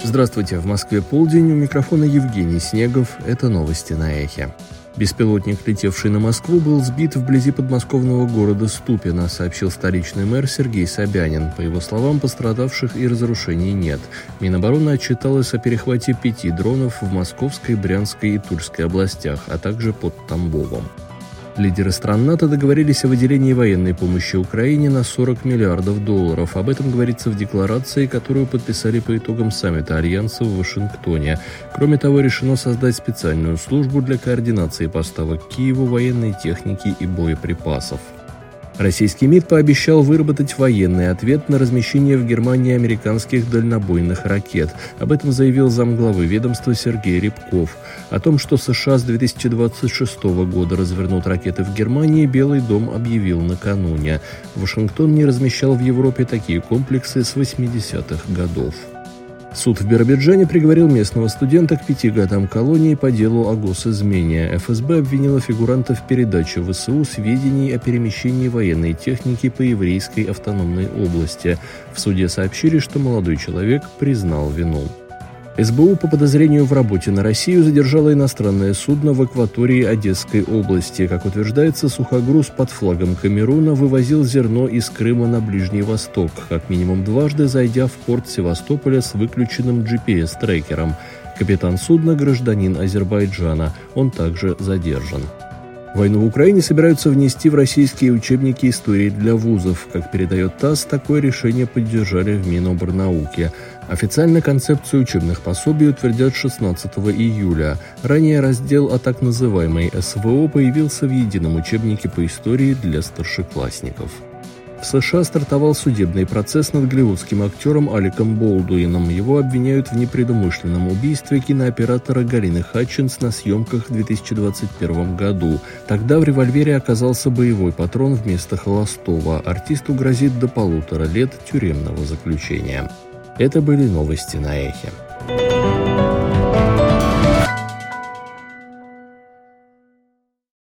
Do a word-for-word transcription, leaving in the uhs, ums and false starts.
Здравствуйте, в Москве полдень, у микрофона Евгений Снегов, это новости на Эхе. Беспилотник, летевший на Москву, был сбит вблизи подмосковного города Ступино, сообщил столичный мэр Сергей Собянин. По его словам, пострадавших и разрушений нет. Минобороны отчиталось о перехвате пяти дронов в Московской, Брянской и Тульской областях, а также под Тамбовом. Лидеры стран НАТО договорились о выделении военной помощи Украине на сорок миллиардов долларов. Об этом говорится в декларации, которую подписали по итогам саммита Альянса в Вашингтоне. Кроме того, решено создать специальную службу для координации поставок Киеву военной техники и боеприпасов. Российский МИД пообещал выработать военный ответ на размещение в Германии американских дальнобойных ракет. Об этом заявил замглавы ведомства Сергей Рябков. О том, что США с две тысячи двадцать шестого года развернут ракеты в Германии, Белый дом объявил накануне. Вашингтон не размещал в Европе такие комплексы с восьмидесятых годов. Суд в Биробиджане приговорил местного студента к пяти годам колонии по делу о госизмене. эф эс бэ обвинила фигуранта в передаче вэ эс у сведений о перемещении военной техники по еврейской автономной области. В суде сообщили, что молодой человек признал вину. эс бэ у по подозрению в работе на Россию задержала иностранное судно в акватории Одесской области. Как утверждается, сухогруз под флагом Камеруна вывозил зерно из Крыма на Ближний Восток, как минимум дважды зайдя в порт Севастополя с выключенным джи пи эс-трекером. Капитан судна – гражданин Азербайджана. Он также задержан. Войну в Украине собираются внести в российские учебники истории для вузов. Как передает ТАСС, такое решение поддержали в Минобрнауке. Официально концепцию учебных пособий утвердят шестнадцатого июля. Ранее раздел о так называемой эс вэ о появился в едином учебнике по истории для старшеклассников. В США стартовал судебный процесс над голливудским актером Алеком Болдуином. Его обвиняют в непредумышленном убийстве кинооператора Галины Хатчинс на съемках в две тысячи двадцать первом году. Тогда в револьвере оказался боевой патрон вместо холостого. Артисту грозит до полутора лет тюремного заключения. Это были новости на Эхе.